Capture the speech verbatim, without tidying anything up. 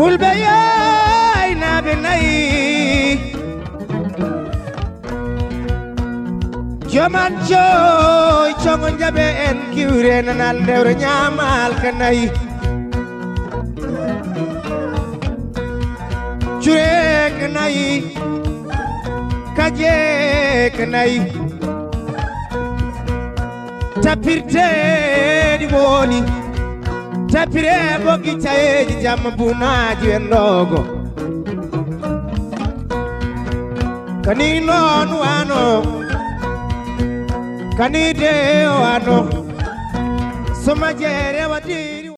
fulbe yoy nabe nayi joman joy chongo jabe en kiure nanal dewre nyamal kanayi chure kanayi kaje kanayi tapirte di woni tapire bogi chaeji jamma bunaji en logo kani non wano kani de wano soma jere wadi